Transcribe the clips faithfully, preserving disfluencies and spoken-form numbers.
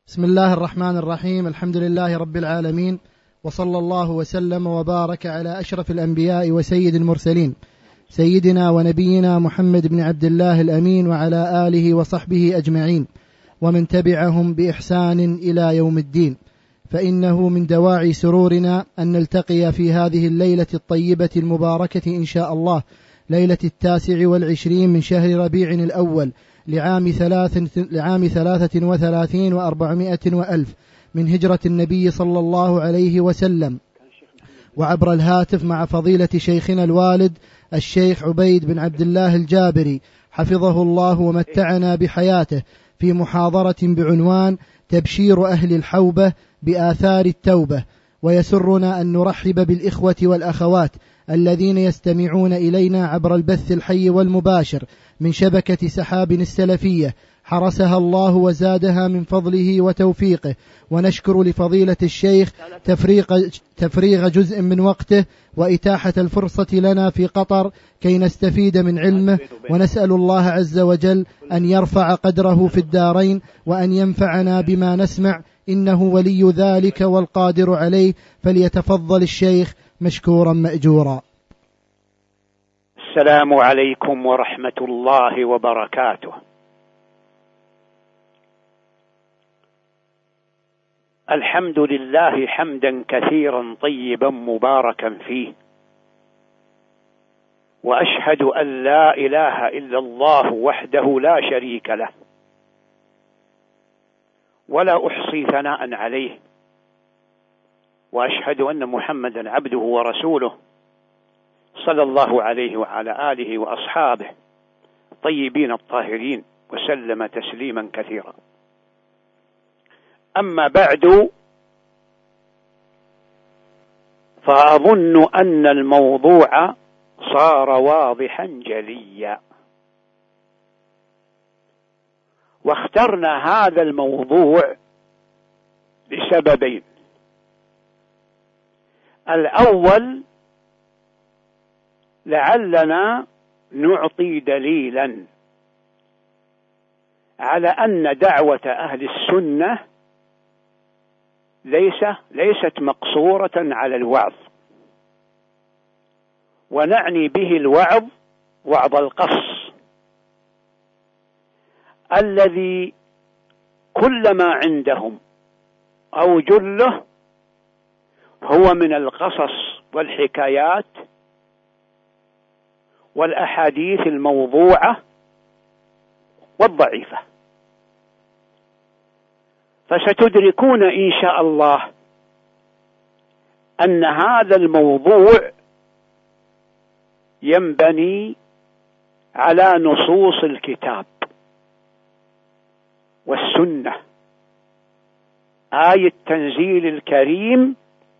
بسم الله الرحمن الرحيم. الحمد لله رب العالمين، وصلى الله وسلم وبارك على أشرف الأنبياء وسيد المرسلين سيدنا ونبينا محمد بن عبد الله الأمين، وعلى آله وصحبه أجمعين، ومن تبعهم بإحسان إلى يوم الدين. فإنه من دواعي سرورنا أن نلتقي في هذه الليلة الطيبة المباركة إن شاء الله، ليلة التاسع والعشرين من شهر ربيع الأول لعام ثلاث لعام ثلاثة وثلاثين وأربعمائة وألف من هجرة النبي صلى الله عليه وسلم، وعبر الهاتف مع فضيلة شيخنا الوالد الشيخ عبيد بن عبد الله الجابري حفظه الله ومتعنا بحياته، في محاضرة بعنوان تبشير أهل الحوبة بآثار التوبة. ويسرنا أن نرحب بالإخوة والأخوات الذين يستمعون إلينا عبر البث الحي والمباشر من شبكة سحاب السلفية، حرسها الله وزادها من فضله وتوفيقه. ونشكر لفضيلة الشيخ تفريغ, تفريغ جزء من وقته وإتاحة الفرصة لنا في قطر كي نستفيد من علمه، ونسأل الله عز وجل أن يرفع قدره في الدارين وأن ينفعنا بما نسمع، إنه ولي ذلك والقادر عليه. فليتفضل الشيخ مشكورا مأجورا. السلام عليكم ورحمة الله وبركاته. الحمد لله حمدا كثيرا طيبا مباركا فيه، وأشهد أن لا إله إلا الله وحده لا شريك له، ولا أحصي ثناء عليه، وأشهد أن محمدا عبده ورسوله صلى الله عليه وعلى آله وأصحابه الطيبين الطاهرين، وسلم تسليما كثيرا. أما بعد، فأظن أن الموضوع صار واضحا جليا، واخترنا هذا الموضوع لسببين. الأول، لعلنا نعطي دليلا على أن دعوة أهل السنة ليس ليست مقصورة على الوعظ، ونعني به الوعظ وعظ القص، الذي كل ما عندهم أو جله هو من القصص والحكايات والأحاديث الموضوعة والضعيفة. فستدركون إن شاء الله أن هذا الموضوع ينبني على نصوص الكتاب والسنة، آية التنزيل الكريم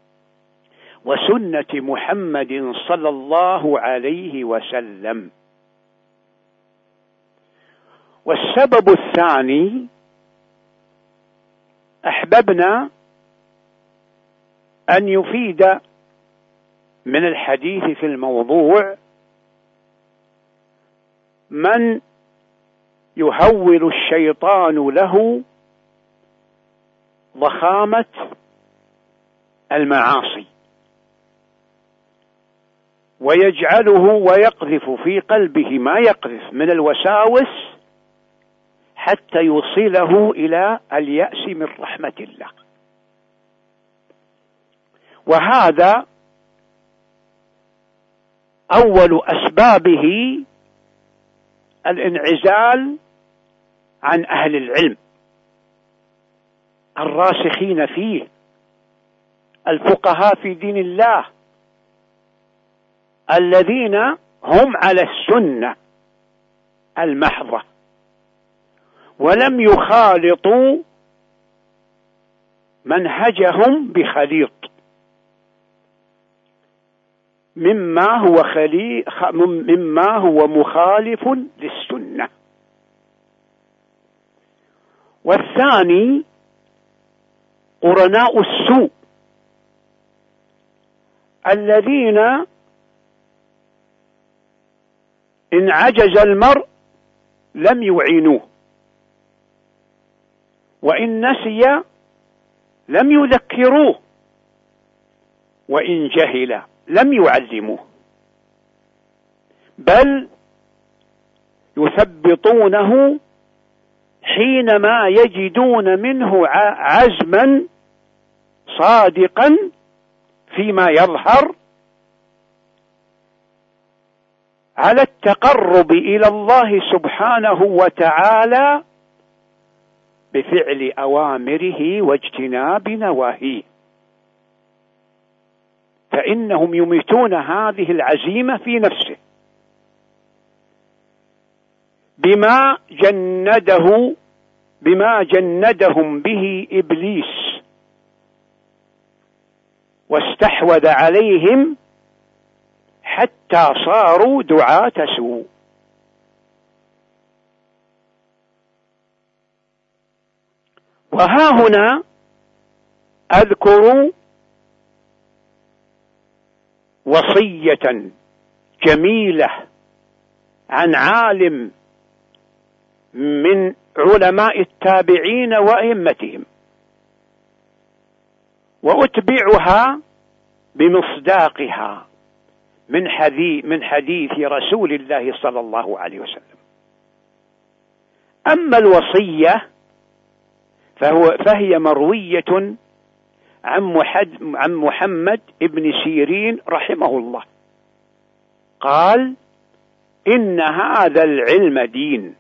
وسنة محمد صلى الله عليه وسلم. والسبب الثاني، أحببنا أن يفيد من الحديث في الموضوع من يهول الشيطان له ضخامة المعاصي، ويجعله ويقذف في قلبه ما يقذف من الوساوس حتى يوصله إلى اليأس من رحمة الله. وهذا أول أسبابه الانعزال عن أهل العلم الراسخين فيه، الفقهاء في دين الله، الذين هم على السنة المحضة ولم يخالطوا منهجهم بخليط مما هو خلي مما هو مخالف للسنة. والثاني، قرناء السوء الذين إن عجز المرء لم يعينوه، وإن نسي لم يذكروه، وإن جهل لم يعلموه، بل يثبطونه حينما يجدون منه عزما صادقا فيما يظهر على التقرب إلى الله سبحانه وتعالى بفعل أوامره واجتناب نواهيه، فإنهم يميتون هذه العزيمة في نفسه بما جنده بما جندهم به إبليس واستحوذ عليهم حتى صاروا دعاة سوء. وها هنا أذكر وصية جميلة عن عالم من علماء التابعين وأئمتهم، وأتبعها بمصداقها من حديث من حديث رسول الله صلى الله عليه وسلم. أما الوصية فهو فهي مروية عن محمد بن سيرين رحمه الله قال: إن هذا العلم دين،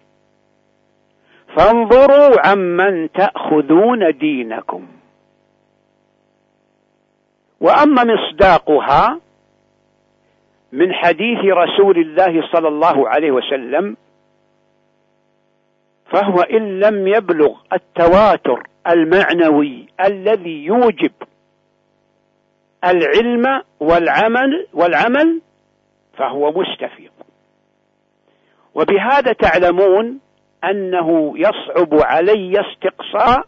فانظروا عمن تأخذون دينكم. وأما مصداقها من حديث رسول الله صلى الله عليه وسلم فهو إن لم يبلغ التواتر المعنوي الذي يوجب العلم والعمل والعمل فهو مستفيض. وبهذا تعلمون أنه يصعب علي استقصاء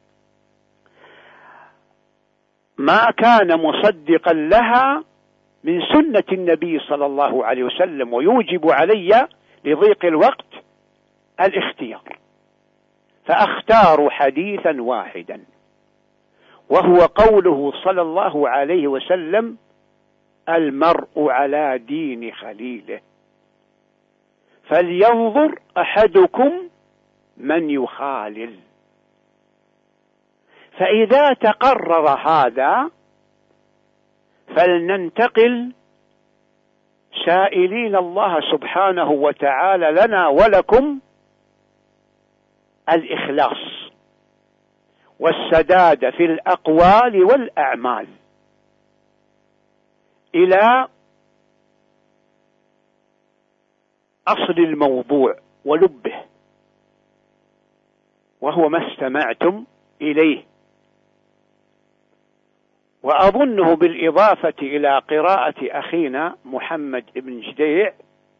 ما كان مصدقا لها من سنة النبي صلى الله عليه وسلم، ويوجب علي لضيق الوقت الاختيار، فأختار حديثا واحدا، وهو قوله صلى الله عليه وسلم: المرء على دين خليله، فلينظر أحدكم من يخالل. فإذا تقرر هذا فلننتقل سائلين الله سبحانه وتعالى لنا ولكم الإخلاص والسداد في الأقوال والأعمال إلى أصل الموضوع ولبه، وهو ما استمعتم إليه. وأظنه بالإضافة إلى قراءة أخينا محمد بن جديع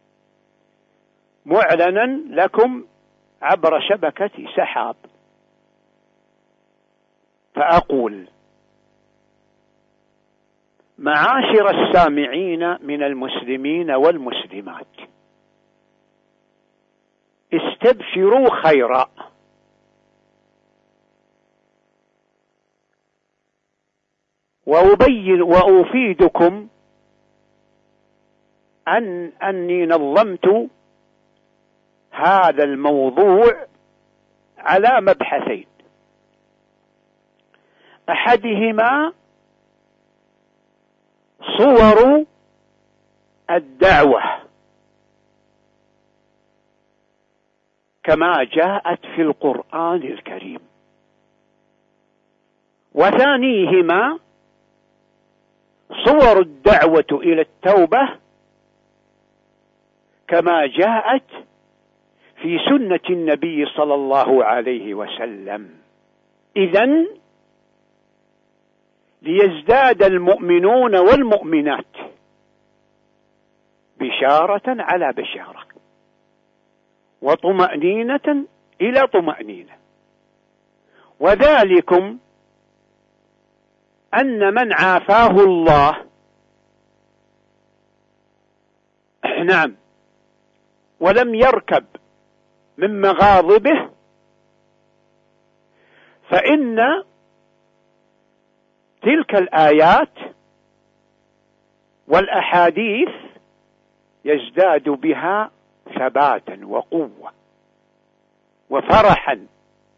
معلنا لكم عبر شبكة سحاب. فأقول: معاشر السامعين من المسلمين والمسلمات، استبشروا خيرا، وأبين وأفيدكم أن أني نظمت هذا الموضوع على مبحثين: أحدهما صور الدعوة كما جاءت في القرآن الكريم، وثانيهما صور الدعوة إلى التوبة كما جاءت في سنة النبي صلى الله عليه وسلم. إذن ليزداد المؤمنون والمؤمنات بشارة على بشارة، وطمأنينة إلى طمأنينة، وذلكم أن من عافاه الله نعم ولم يركب من مغاضبه فإن تلك الآيات والأحاديث يزداد بها ثباتا وقوة وفرحا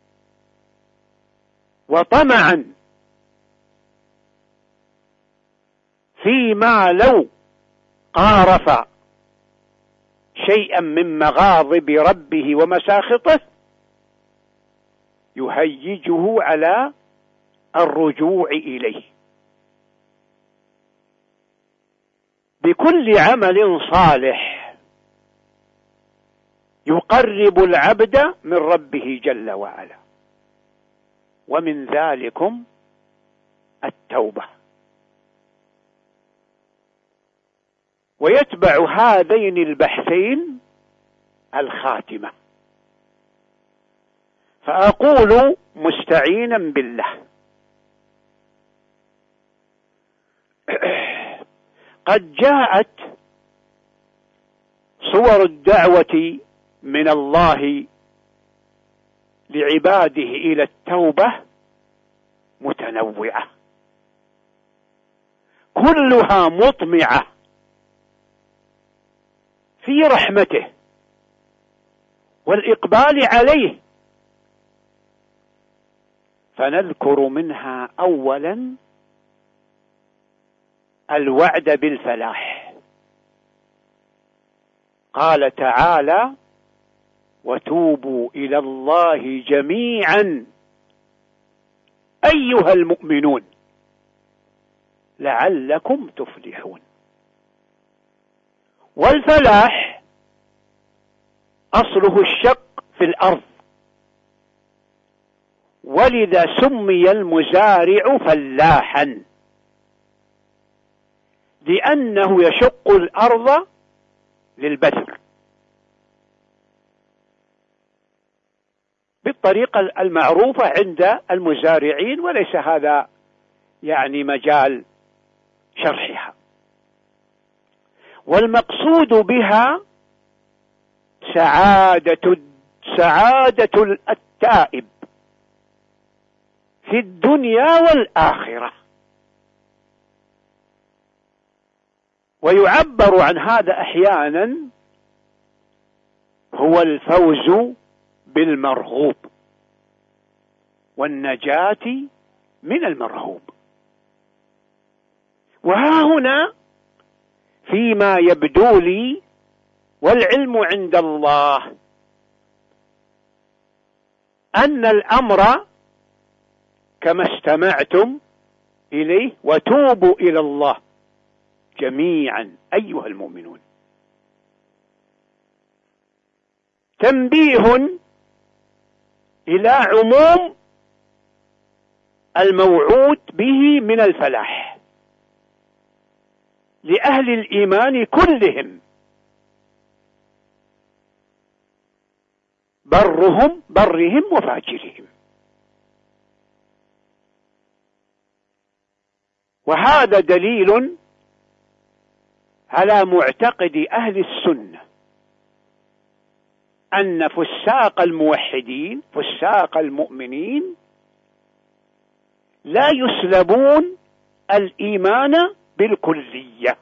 وطمعا فيما لو قارف شيئا من مغاضب ربه ومساخطه يهيجه على الرجوع إليه بكل عمل صالح يقرب العبد من ربه جل وعلا، ومن ذلكم التوبة. ويتبع هذين البحثين الخاتمة. فأقول مستعينا بالله قد جاءت صور الدعوة من الله لعباده إلى التوبة متنوعة كلها مطمعة في رحمته والإقبال عليه. فنذكر منها أولا الوعد بالفلاح. قال تعالى: وتوبوا إلى الله جميعا أيها المؤمنون لعلكم تفلحون. والفلاح أصله الشق في الأرض، ولذا سمي المزارع فلاحا، لأنه يشق الأرض للبذر بالطريقة المعروفة عند المزارعين، وليس هذا يعني مجال شرحها. والمقصود بها سعادة سعادة التائب في الدنيا والآخرة. ويعبر عن هذا أحيانا هو الفوز بالمرغوب والنجاة من المرهوب. وها هنا فيما يبدو لي والعلم عند الله أن الأمر كما استمعتم إليه: وتوبوا إلى الله جميعا أيها المؤمنون، تنبيه إلى عموم الموعود به من الفلاح لأهل الإيمان كلهم، برهم برهم وفاجرهم. وهذا دليل على معتقد أهل السنة أن فساق الموحدين فساق المؤمنين لا يسلبون الإيمان بالكلية.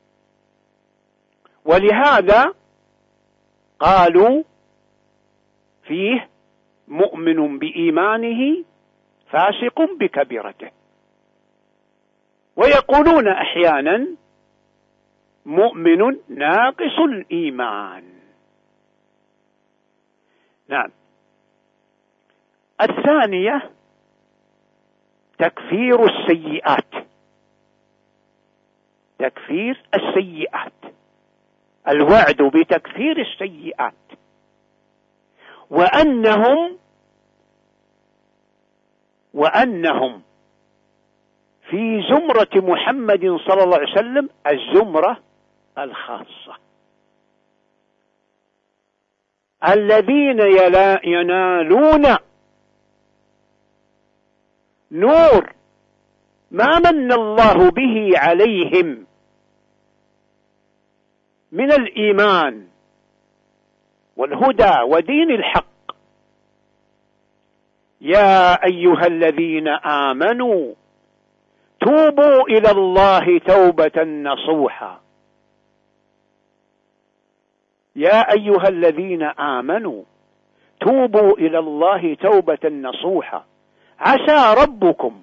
ولهذا قالوا فيه: مؤمن بإيمانه فاسق بكبيرته. ويقولون أحيانا: مؤمن ناقص الإيمان. نعم. الثانية تكفير السيئات، تكفير السيئات، الوعد بتكفير السيئات، وأنهم وأنهم في زمرة محمد صلى الله عليه وسلم الزمرة الخاصة، الذين ينالون نور ما من الله به عليهم من الإيمان والهدى ودين الحق، يا أيها الذين آمنوا توبوا إلى الله توبة نصوحا. يا أيها الذين آمنوا توبوا إلى الله توبة نصوحا عسى ربكم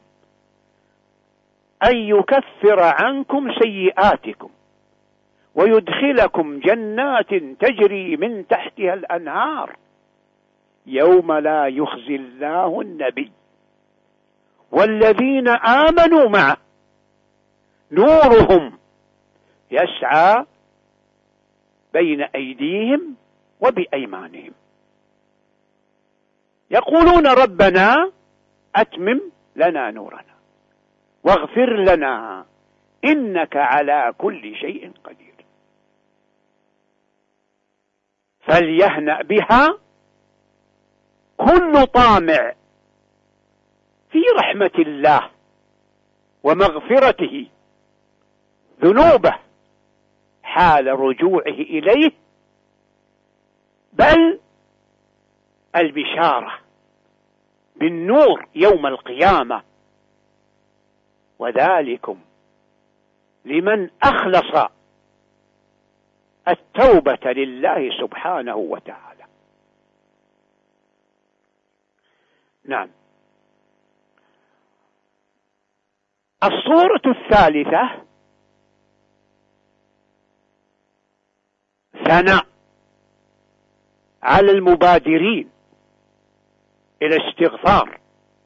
أن يكفر عنكم سيئاتكم ويدخلكم جنات تجري من تحتها الأنهار يوم لا يخزي الله النبي والذين آمنوا معه نورهم يسعى بين أيديهم وبأيمانهم يقولون ربنا أتمم لنا نورنا واغفر لنا إنك على كل شيء قدير. فليهنأ بها كل طامع في رحمة الله ومغفرته ذنوبه حال رجوعه إليه، بل البشارة بالنور يوم القيامة، وذلكم لمن أخلص التوبة لله سبحانه وتعالى. نعم. الصورة الثالثة ثناء على المبادرين إلى الاستغفار،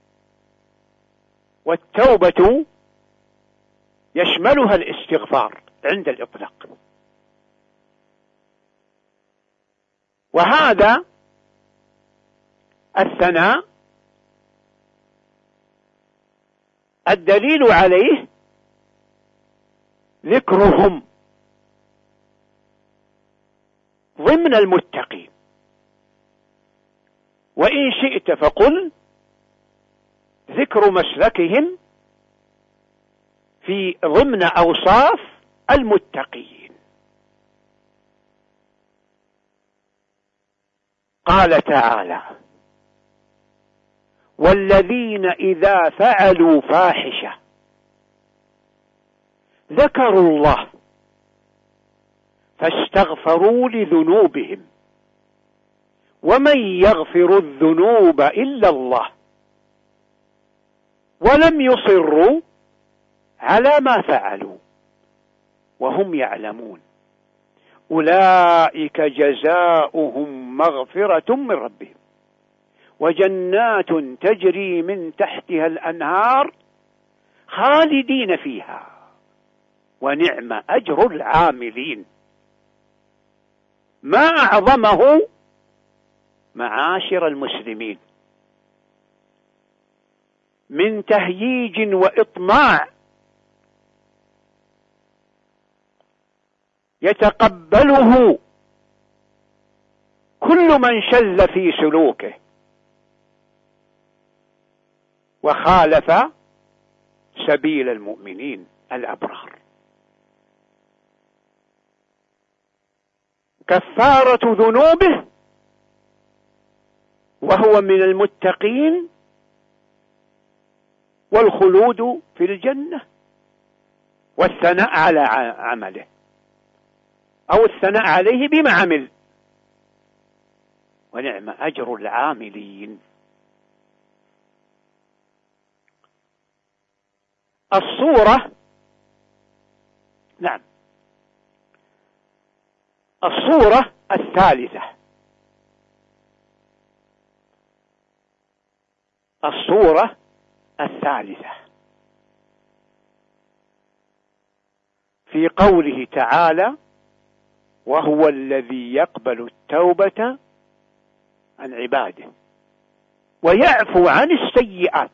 والتوبة يشملها الاستغفار عند الإطلاق. وهذا الثناء الدليل عليه ذكرهم ضمن المتقين، وإن شئت فقل ذكر مسلكهم في ضمن أوصاف المتقين. قال تعالى: والذين إذا فعلوا فاحشة ذكروا الله فاستغفروا لذنوبهم ومن يغفر الذنوب إلا الله ولم يصروا على ما فعلوا وهم يعلمون أولئك جزاؤهم مغفرة من ربهم وجنات تجري من تحتها الأنهار خالدين فيها ونعم أجر العاملين. ما أعظمه معاشر المسلمين من تهييج وإطماع يتقبله كل من شل في سلوكه وخالف سبيل المؤمنين الأبرار. كفارة ذنوبه وهو من المتقين والخلود في الجنة والثناء على عمله أو الثناء عليه بما عمل ونعم أجر العاملين. الصورة نعم الصورة الثالثة الصورة الثالثة في قوله تعالى: وهو الذي يقبل التوبة عن عباده ويعفو عن السيئات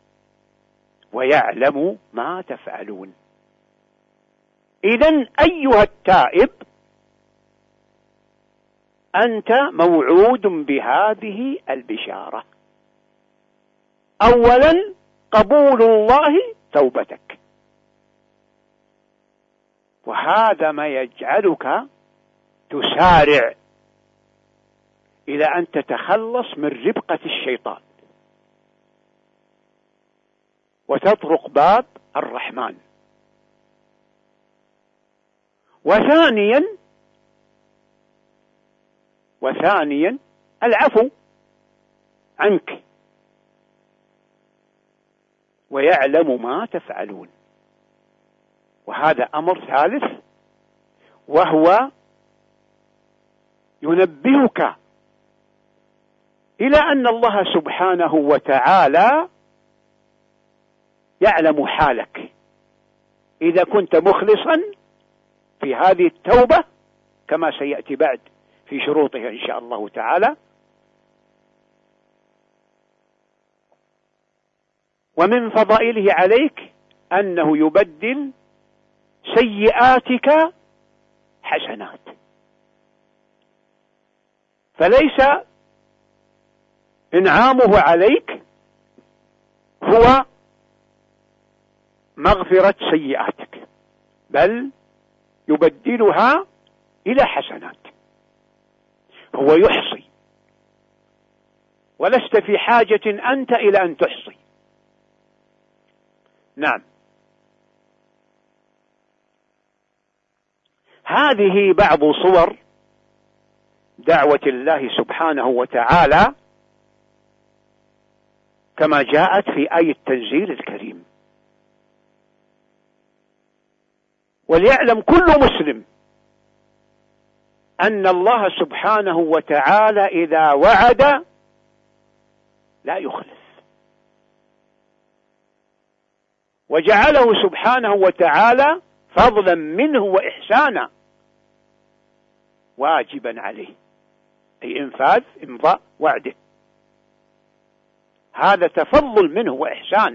ويعلم ما تفعلون. إذن أيها التائب أنت موعود بهذه البشارة: أولا قبول الله توبتك، وهذا ما يجعلك تسارع إلى أن تتخلص من ربقة الشيطان وتطرق باب الرحمن. وثانيا وثانيا العفو عنك، ويعلم ما تفعلون. وهذا أمر ثالث، وهو ينبهك إلى أن الله سبحانه وتعالى يعلم حالك إذا كنت مخلصا في هذه التوبة كما سيأتي بعد في شروطها إن شاء الله تعالى. ومن فضائله عليك أنه يبدل سيئاتك حسنات، فليس إنعامه عليك هو مغفرة سيئاتك، بل يبدلها إلى حسنات. هو يحصي، ولست في حاجة أنت إلى أن تحصي. نعم، هذه بعض صور دعوة الله سبحانه وتعالى كما جاءت في آية التنزيل الكريم. وليعلم كل مسلم أن الله سبحانه وتعالى إذا وعد لا يخلف، وجعله سبحانه وتعالى فضلا منه وإحسانا واجبا عليه، أي إنفاذ إمضاء وعده. هذا تفضل منه وإحسان.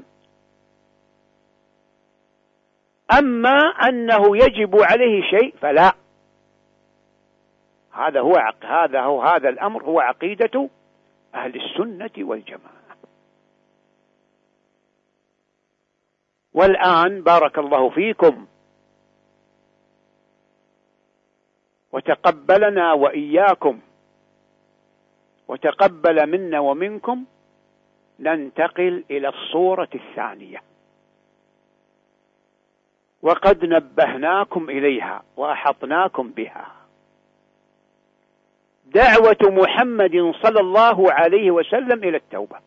أما أنه يجب عليه شيء فلا. هذا هو هذا هو هذا الأمر هو عقيدة أهل السنة والجماعة. والآن بارك الله فيكم وتقبلنا وإياكم وتقبل منا ومنكم، ننتقل إلى الصورة الثانية، وقد نبهناكم إليها وأحطناكم بها. دعوة محمد صلى الله عليه وسلم إلى التوبة.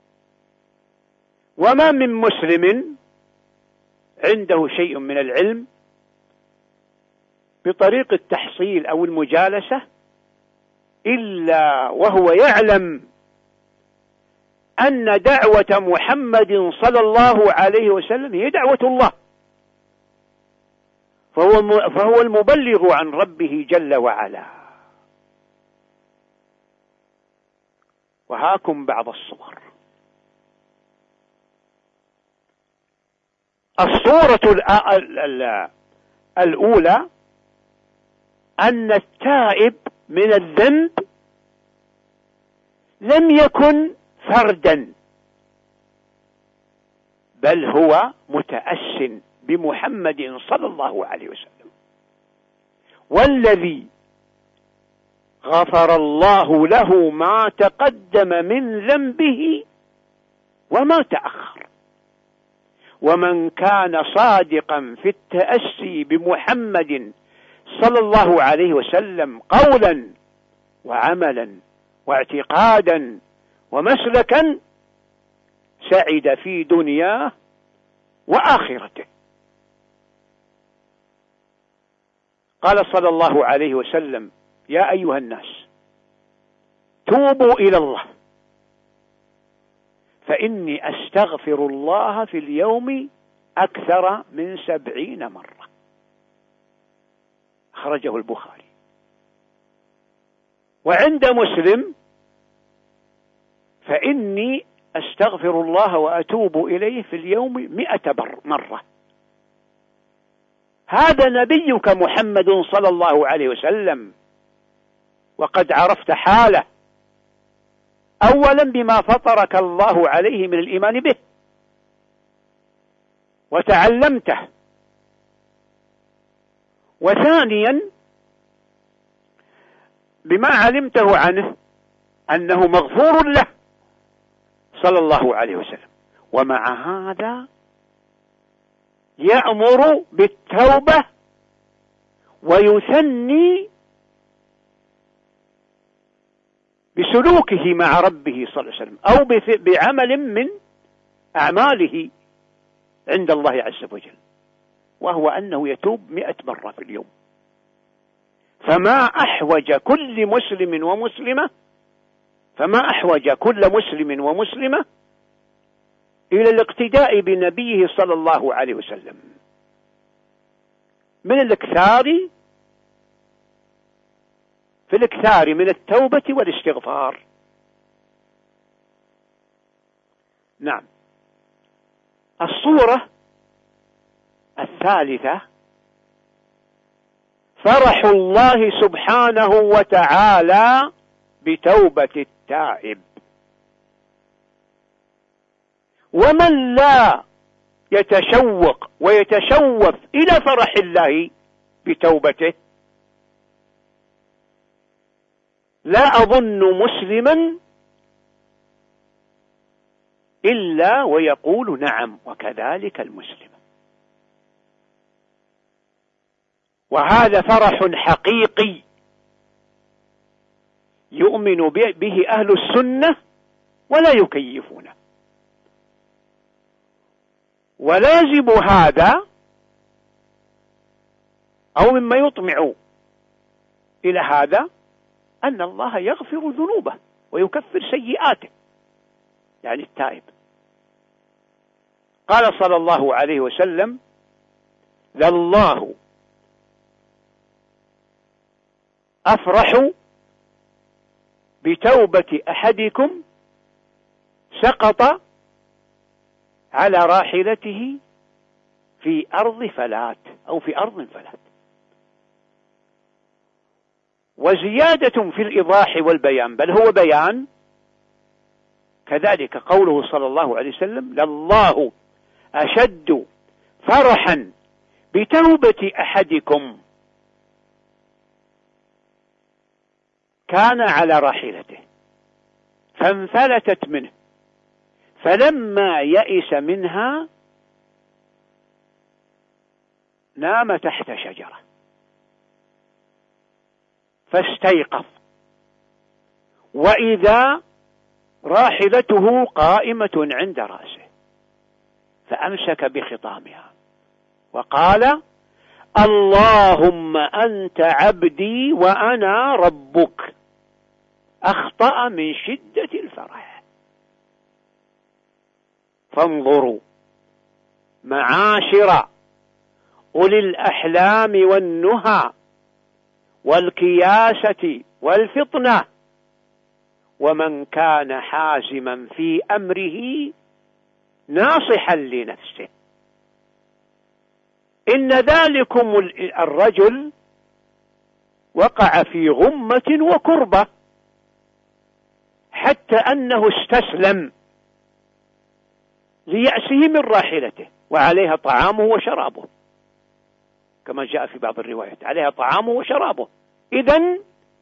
وما من مسلم عنده شيء من العلم بطريق التحصيل أو المجالسة إلا وهو يعلم أن دعوة محمد صلى الله عليه وسلم هي دعوة الله، فهو فهو المبلغ عن ربه جل وعلا. وهاكم بعض الصور. الصورة الأولى أن التائب من الذنب لم يكن فردا، بل هو متأس بمحمد صلى الله عليه وسلم، والذي غفر الله له ما تقدم من ذنبه وما تأخر. ومن كان صادقا في التأسي بمحمد صلى الله عليه وسلم قولا وعملا واعتقادا ومسلكا سعد في دنياه وآخرته. قال صلى الله عليه وسلم: يا أيها الناس توبوا إلى الله فإني أستغفر الله في اليوم أكثر من سبعين مرة. أخرجه البخاري. وعند مسلم: فإني أستغفر الله وأتوب إليه في اليوم مئة مرة. هذا نبيك محمد صلى الله عليه وسلم، وقد عرفت حاله أولا بما فطرك الله عليه من الإيمان به، وتعلمته، وثانيا بما علمته عنه أنه مغفور له صلى الله عليه وسلم. ومع هذا يأمر بالتوبة ويثني بسلوكه مع ربه صلى الله عليه وسلم أو بعمل من أعماله عند الله عز وجل، وهو أنه يتوب مئة مرة في اليوم. فما أحوج كل مسلم ومسلمة فما أحوج كل مسلم ومسلمة إلى الاقتداء بنبيه صلى الله عليه وسلم من الاكثار في الاكثار من التوبة والاستغفار. نعم. الصورة الثالثة فرح الله سبحانه وتعالى بتوبة التائب. ومن لا يتشوق ويتشوف إلى فرح الله بتوبته لا أظن مسلما إلا ويقول نعم وكذلك المسلم. وهذا فرح حقيقي يؤمن به أهل السنة ولا يكيفونه. ولازم هذا أو مما يطمع إلى هذا أن الله يغفر ذنوبه ويكفر سيئاته، يعني التائب. قال صلى الله عليه وسلم: لله أفرح بتوبة أحدكم سقط على راحلته في أرض فلات أو في أرض فلات. وزيادة في الإيضاح والبيان، بل هو بيان كذلك قوله صلى الله عليه وسلم: لله أشد فرحا بتوبة أحدكم كان على راحلته فانفلتت منه فلما يئس منها نام تحت شجرة فاستيقظ وإذا راحلته قائمة عند رأسه فأمسك بخطامها وقال: اللهم أنت عبدي وأنا ربك. أخطأ من شدة الفرح. فانظروا معاشر أولي الأحلام والنهى والكياسة والفطنة، ومن كان حازما في أمره ناصحا لنفسه، إن ذلكم الرجل وقع في غمة وكربة حتى أنه استسلم ليأسه من راحلته وعليها طعامه وشرابه، كما جاء في بعض الروايات عليها طعامه وشرابه. إذن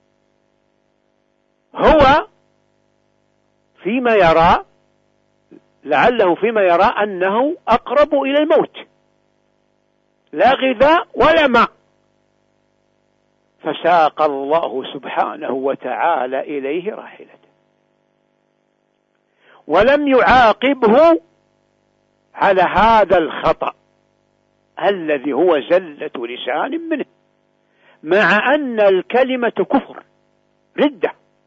هو فيما يرى لعله فيما يرى أنه أقرب إلى الموت، لا غذاء ولا ماء، فساق الله سبحانه وتعالى إليه راحلته ولم يعاقبه على هذا الخطأ الذي هو زلة لسان منه، مع أن الكلمة كفر ردة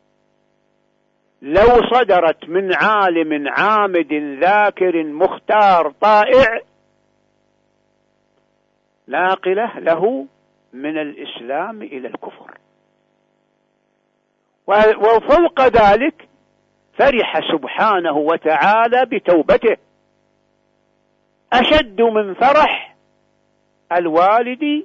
لو صدرت من عالم عامد ذاكر مختار طائع ناقلة له من الإسلام إلى الكفر. وفوق ذلك فرح سبحانه وتعالى بتوبته أشد من فرح الوالد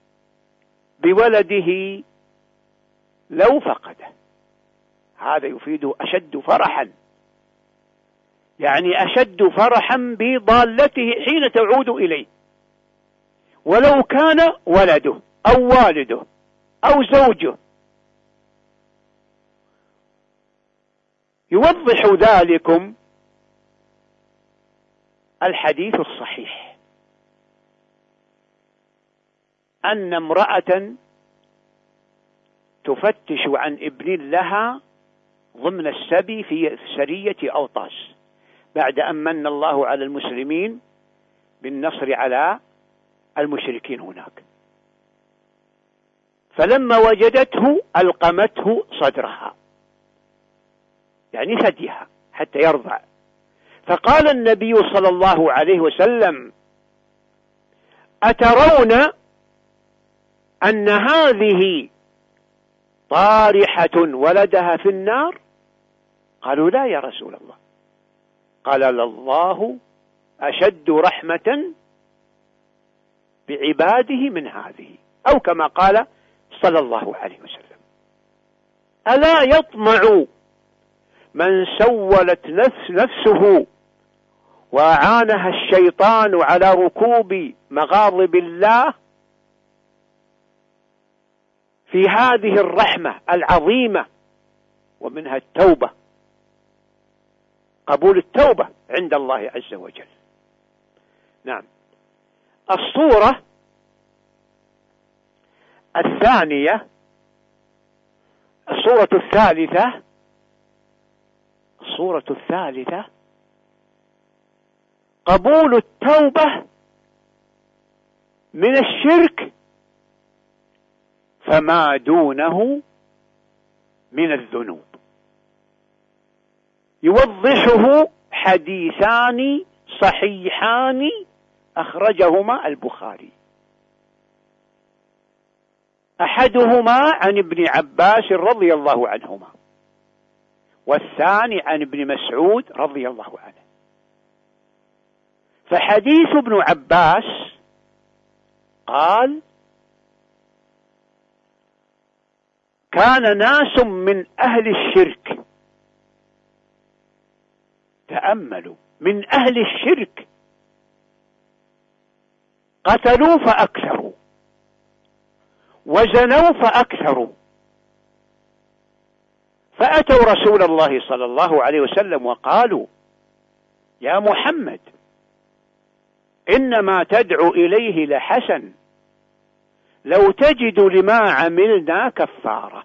بولده لو فقده. هذا يفيد أشد فرحا، يعني أشد فرحا بضالته حين تعود إليه، ولو كان ولده أو والده أو زوجه. يوضح ذلكم الحديث الصحيح أن امرأة تفتش عن ابن لها ضمن السبي في سرية أوطاس بعد أن من الله على المسلمين بالنصر على المشركين هناك، فلما وجدته ألقمته صدرها، يعني ثديها حتى يرضع. فقال النبي صلى الله عليه وسلم: أترون أن هذه طارحة ولدها في النار؟ قالوا: لا يا رسول الله. قال: الله أشد رحمة بعباده من هذه، أو كما قال صلى الله عليه وسلم: ألا يطمع من سولت نفس نفسه وأعانها الشيطان على ركوب مغاضب الله في هذه الرحمة العظيمة، ومنها التوبة، قبول التوبة عند الله عز وجل. نعم. الصورة الثانية، الصورة الثالثة الصورة الثالثة قبول التوبة من الشرك فما دونه من الذنوب. يوضحه حديثان صحيحان أخرجهما البخاري، أحدهما عن ابن عباس رضي الله عنهما، والثاني عن ابن مسعود رضي الله عنه. فحديث ابن عباس قال: كان ناس من أهل الشرك، تأملوا، من أهل الشرك، قتلوا فأكثروا وزنوا فأكثروا، فأتوا رسول الله صلى الله عليه وسلم وقالوا: يا محمد، إنما تدعو إليه لحسن، لو تجد لما عملنا كفارة.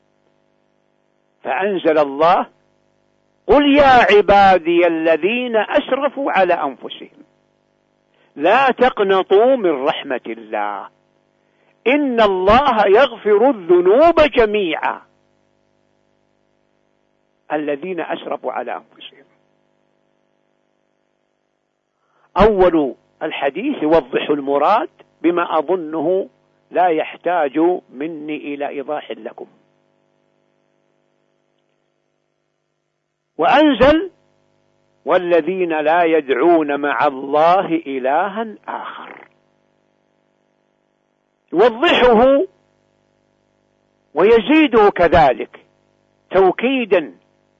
فأنزل الله: قل يا عبادي الذين أسرفوا على أنفسهم لا تقنطوا من رحمة الله إن الله يغفر الذنوب جميعا. الذين أسرفوا على أنفسهم. أول الحديث يوضح المراد بما أظنه لا يحتاج مني إلى إيضاح لكم. وأنزل: والذين لا يدعون مع الله إلها آخر. يوضحه ويزيده كذلك توكيدا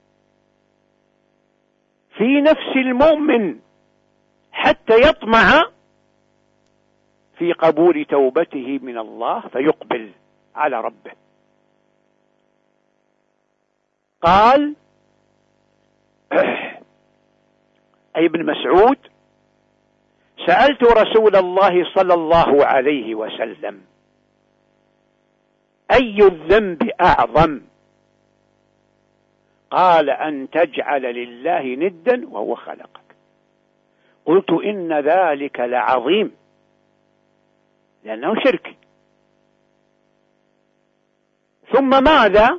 في نفس المؤمن حتى يطمع في قبول توبته من الله فيقبل على ربه. قال أي ابن مسعود: سألت رسول الله صلى الله عليه وسلم: أي الذنب أعظم؟ قال: أن تجعل لله ندا وهو خلقك. قلت: إن ذلك لعظيم، لأنه شرك. ثم ماذا؟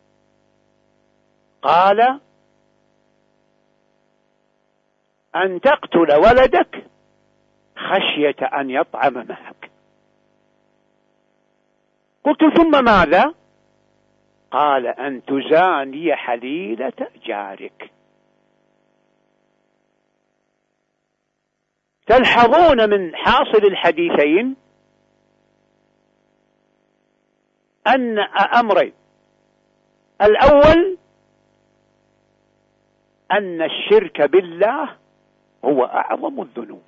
قال: أن تقتل ولدك خشية أن يطعم معك. قلت: ثم ماذا؟ قال: أن تزاني حليلة جارك. تلحظون من حاصل الحديثين أن أمرين: الأول أن الشرك بالله هو أعظم الذنوب،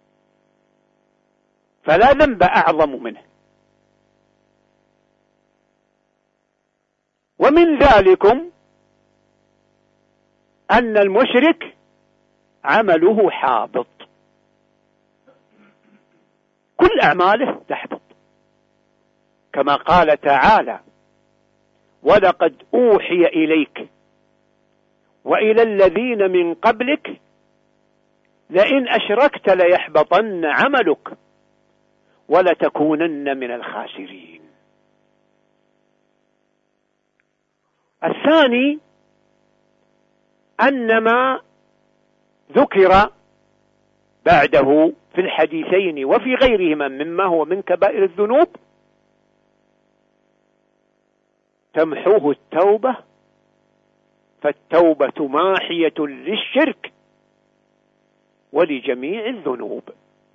فلا ذنب أعظم منه. ومن ذلكم أن المشرك عمله حابط، كل أعماله تحبط كما قال تعالى: ولقد أوحي إليك وإلى الذين من قبلك لئن أشركت ليحبطن عملك ولتكونن من الخاسرين. الثاني أن ما ذكر بعده في الحديثين وفي غيرهما مما هو من كبائر الذنوب تمحوه التوبة، فالتوبة ماحية للشرك ولجميع الذنوب.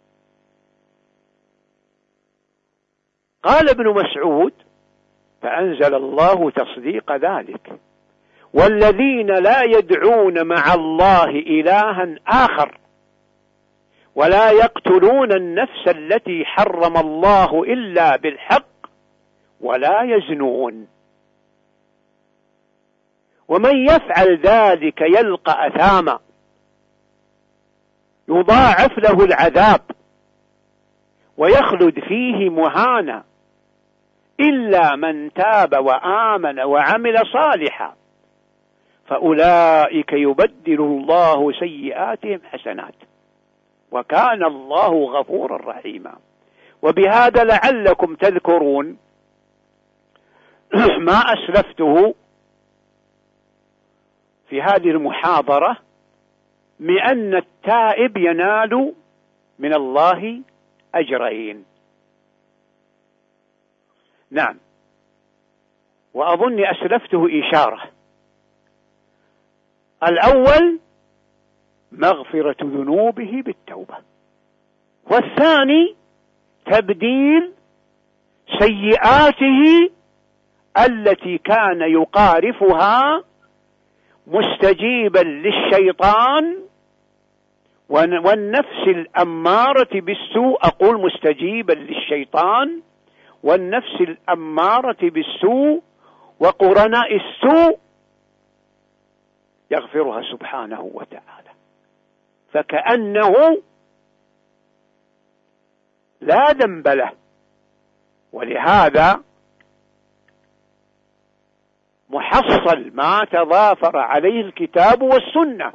قال ابن مسعود: فأنزل الله تصديق ذلك: والذين لا يدعون مع الله إلها آخر ولا يقتلون النفس التي حرم الله إلا بالحق ولا يزنون ومن يفعل ذلك يلقى أثاما يضاعف له العذاب ويخلد فيه مهانا إلا من تاب وآمن وعمل صالحا فأولئك يبدل الله سيئاتهم حسنات وكان الله غفورا رحيما. وبهذا لعلكم تذكرون ما أسلفته في هذه المحاضرة بأن التائب ينال من الله أجرين. نعم، وأظن أسلفته إشارة. الأول مغفرة ذنوبه بالتوبة، والثاني تبديل سيئاته التي كان يقارفها مستجيبا للشيطان والنفس الأمارة بالسوء. أقول مستجيبا للشيطان والنفس الأمارة بالسوء وقرناء السوء يغفرها سبحانه وتعالى، فكأنه لا ذنب له. ولهذا محصل ما تضافر عليه الكتاب والسنة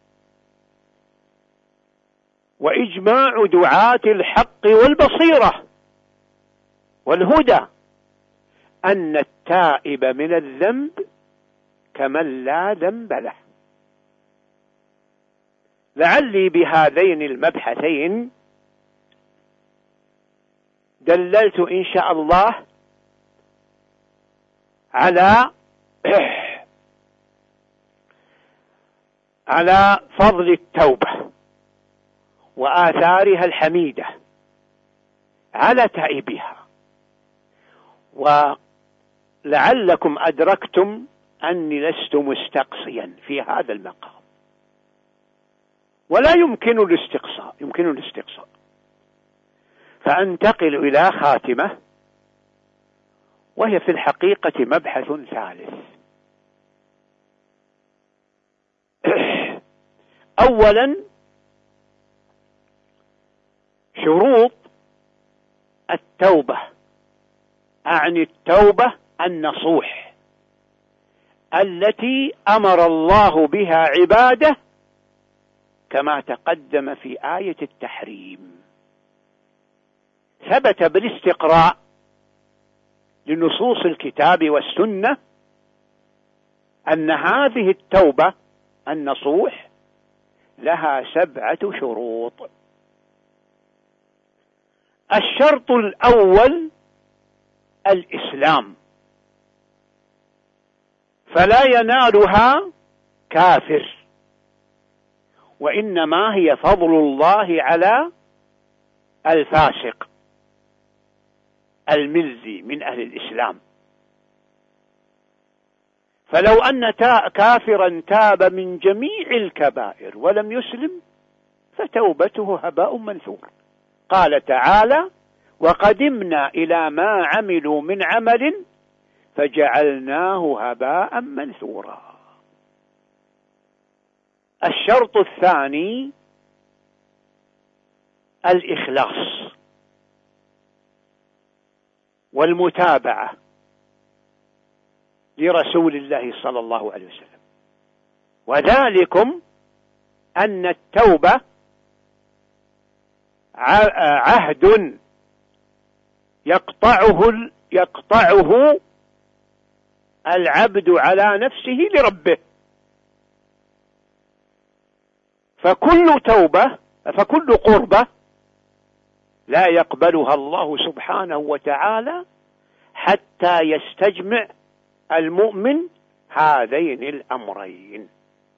وإجماع دعاة الحق والبصيرة والهدى أن التائب من الذنب كمن لا ذنب له. لعلي بهذين المبحثين دللت إن شاء الله على على فضل التوبة وآثارها الحميدة على تائبها، ولعلكم أدركتم أني لست مستقصيا في هذا المقام، ولا يمكن الاستقصاء، يمكن الاستقصاء. فأنتقل إلى خاتمة، وهي في الحقيقة مبحث ثالث. أولا شروط التوبة، أعني التوبة النصوح التي أمر الله بها عباده كما تقدم في آية التحريم. ثبت بالاستقراء لنصوص الكتاب والسنة أن هذه التوبة النصوح لها سبعة شروط. الشرط الأول الإسلام، فلا ينالها كافر، وإنما هي فضل الله على الفاسق الملزي من أهل الإسلام. فلو أن كافرا تاب من جميع الكبائر ولم يسلم فتوبته هباء منثور. قال تعالى: وقدمنا إلى ما عملوا من عمل فجعلناه هباء منثورا. الشرط الثاني الإخلاص، والمتابعة لرسول الله صلى الله عليه وسلم. وذلكم أن التوبة عهد يقطعه يقطعه العبد على نفسه لربه، فكل توبة فكل قربة لا يقبلها الله سبحانه وتعالى حتى يستجمع المؤمن هذين الأمرين.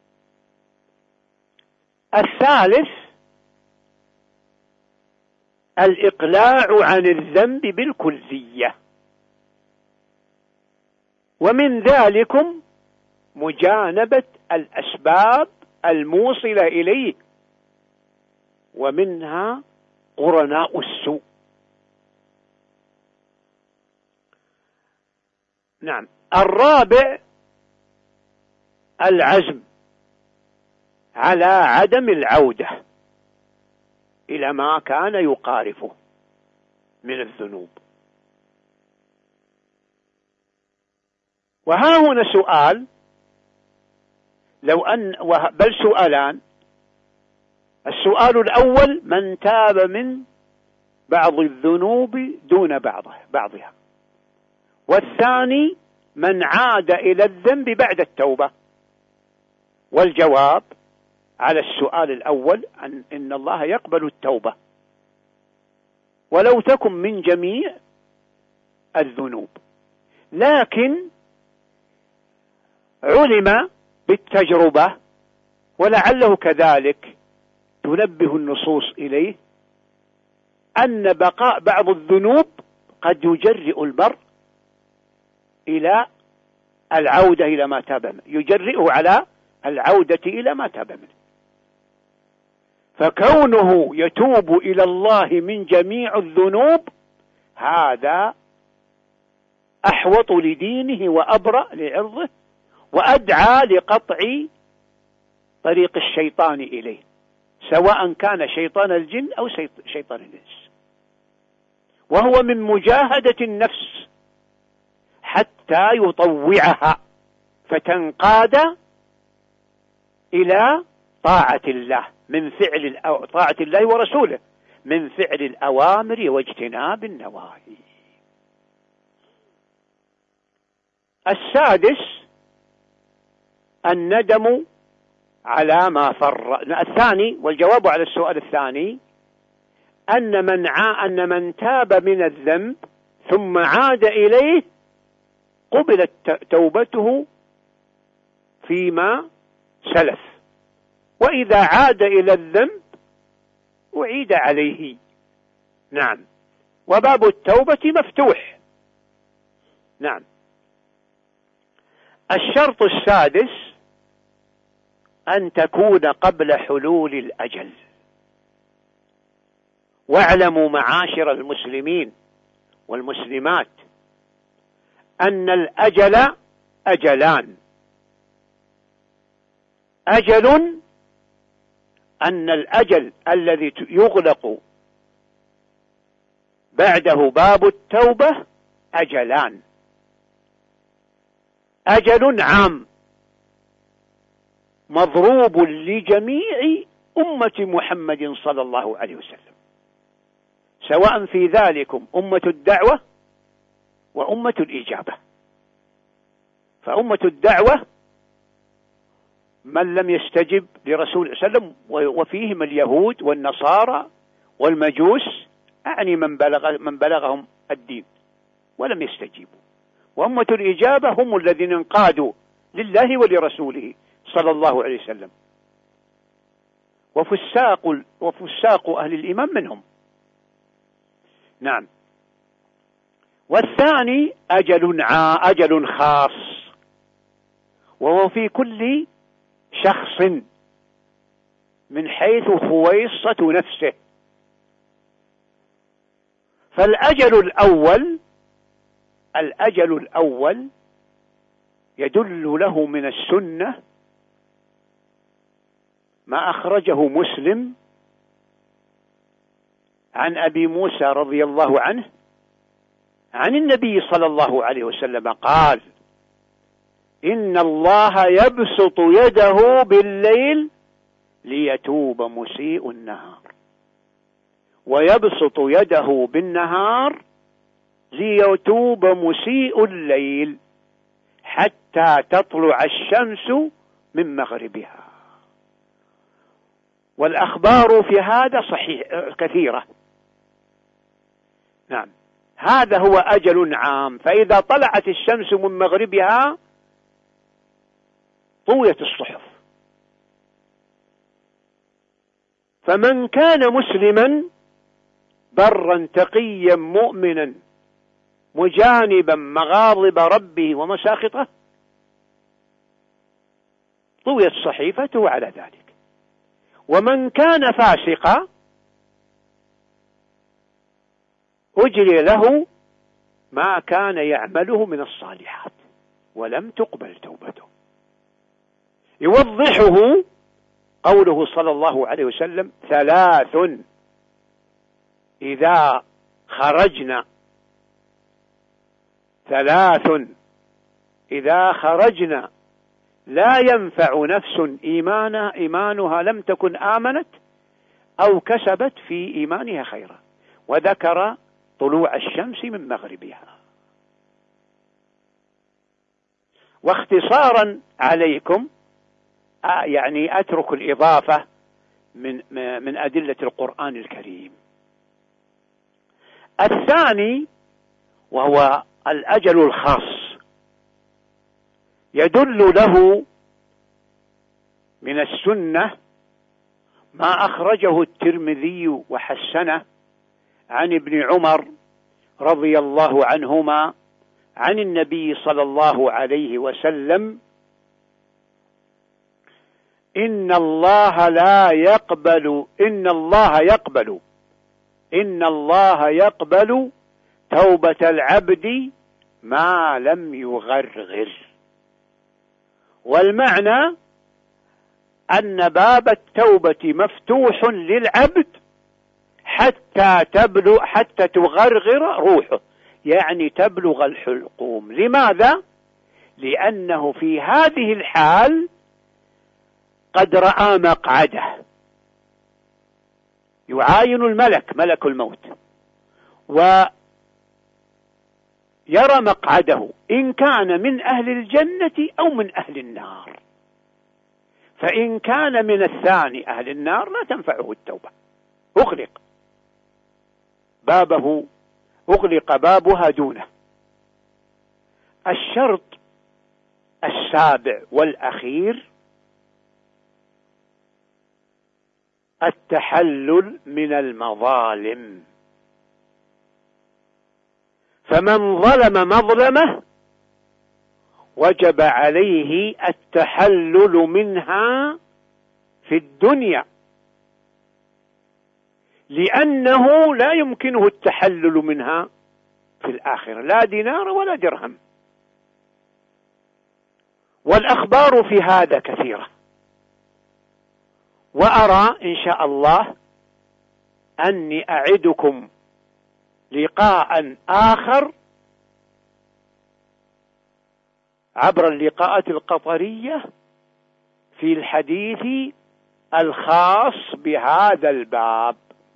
الثالث الإقلاع عن الذنب بالكلية، ومن ذلكم مجانبة الأسباب الموصلة إليه، ومنها قرناء السوء. نعم. الرابع العزم على عدم العودة إلى ما كان يقارفه من الذنوب. وها هنا سؤال، لو أن بل سؤالان. السؤال الأول: من تاب من بعض الذنوب دون بعضها بعضها والثاني: من عاد إلى الذنب بعد التوبة. والجواب على السؤال الأول أن إن الله يقبل التوبة ولو تكن من جميع الذنوب، لكن علم بالتجربة ولعله كذلك تنبه النصوص إليه أن بقاء بعض الذنوب قد يجرئ المرء إلى العودة إلى ما تاب منه، يجرئه على العودة إلى ما تاب منه. فكونه يتوب إلى الله من جميع الذنوب هذا أحوط لدينه وأبرأ لعرضه وأدعى لقطع طريق الشيطان إليه، سواء كان شيطان الجن أو شيطان الإنس، وهو من مجاهدة النفس حتى يطوعها فتنقاد إلى طاعة الله من فعل الأو... طاعة الله ورسوله من فعل الأوامر واجتناب النواهي. السادس الندم على ما فر. الثاني والجواب على السؤال الثاني أن من ع... أن من تاب من الذنب ثم عاد إليه قبلت توبته فيما سلف، وإذا عاد إلى الذنب أعيد عليه. نعم. وباب التوبة مفتوح. نعم. الشرط السادس أن تكون قبل حلول الأجل. واعلموا معاشر المسلمين والمسلمات أن الأجل أجلان: أجل أن الأجل الذي يغلق بعده باب التوبة أجلان: أجل عام مضروب لجميع أمة محمد صلى الله عليه وسلم، سواء في ذلكم أمة الدعوة وأمة الإجابة. فأمة الدعوة من لم يستجب لرسول الله صلى الله عليه وسلم، وفيهم اليهود والنصارى والمجوس، أعني من بلغ من بلغهم الدين ولم يستجيبوا. وأمة الإجابة هم الذين انقادوا لله ولرسوله صلى الله عليه وسلم، وفساق وفساق أهل الإيمان منهم. نعم. والثاني أجل أجل خاص، وهو في كل شخص من حيث خويصة نفسه. فالأجل الأول الأجل الأول يدل له من السنة ما أخرجه مسلم عن أبي موسى رضي الله عنه عن النبي صلى الله عليه وسلم قال: إن الله يبسط يده بالليل ليتوب مسيء النهار، ويبسط يده بالنهار ليتوب مسيء الليل حتى تطلع الشمس من مغربها. والأخبار في هذا صحيح كثيرة. نعم، هذا هو أجل عام، فإذا طلعت الشمس من مغربها طويت الصحف. فمن كان مسلما برا تقيا مؤمنا مجانبا مغاضب ربه ومساخطه طويت صحيفته على ذلك. ومن كان فاسقا أجري له ما كان يعمله من الصالحات ولم تقبل توبته. يوضحه قوله صلى الله عليه وسلم: ثلاث إذا خرجنا ثلاث إذا خرجنا لا ينفع نفس إيمانها إيمانها لم تكن آمنت أو كسبت في إيمانها خيرا، وذكر طلوع الشمس من مغربها. واختصارا عليكم يعني أترك الإضافة من من أدلة القرآن الكريم. الثاني وهو الأجل الخاص، يدل له من السنة ما أخرجه الترمذي وحسنه عن ابن عمر رضي الله عنهما عن النبي صلى الله عليه وسلم: إن الله لا يقبل إن الله يقبل إن الله يقبل توبة العبد ما لم يغرغر. والمعنى أن باب التوبة مفتوح للعبد حتى تبلغ حتى تغرغر روحه، يعني تبلغ الحلقوم. لماذا؟ لأنه في هذه الحال قد رأى مقعده، يعاين الملك ملك الموت ويرى مقعده إن كان من أهل الجنة أو من أهل النار. فإن كان من الثاني أهل النار لا تنفعه التوبة، أغلق بابه أغلق بابها دونه. الشرط السابع والأخير التحلل من المظالم. فمن ظلم مظلمة وجب عليه التحلل منها في الدنيا، لأنه لا يمكنه التحلل منها في الآخرة، لا دينار ولا درهم. والأخبار في هذا كثيرة، وأرى إن شاء الله أني أعدكم لقاء آخر عبر اللقاءات القطرية في الحديث الخاص بهذا الباب.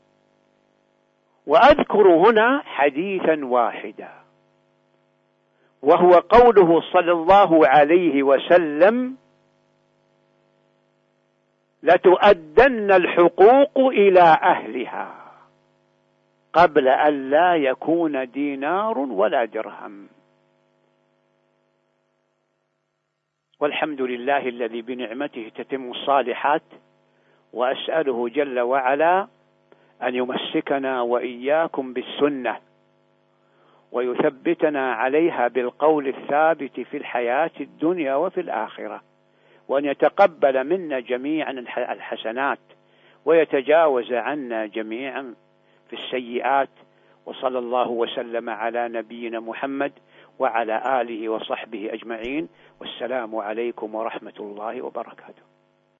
وأذكر هنا حديثا واحدا، وهو قوله صلى الله عليه وسلم: لتؤدن الحقوق إلى أهلها قبل أن لا يكون دينار ولا درهم. والحمد لله الذي بنعمته تتم الصالحات، وأسأله جل وعلا أن يمسكنا وإياكم بالسنة ويثبتنا عليها بالقول الثابت في الحياة الدنيا وفي الآخرة، وأن يتقبل منا جميعا الحسنات ويتجاوز عنا جميعا في السيئات. وصلى الله وسلم على نبينا محمد وعلى آله وصحبه أجمعين، والسلام عليكم ورحمة الله وبركاته.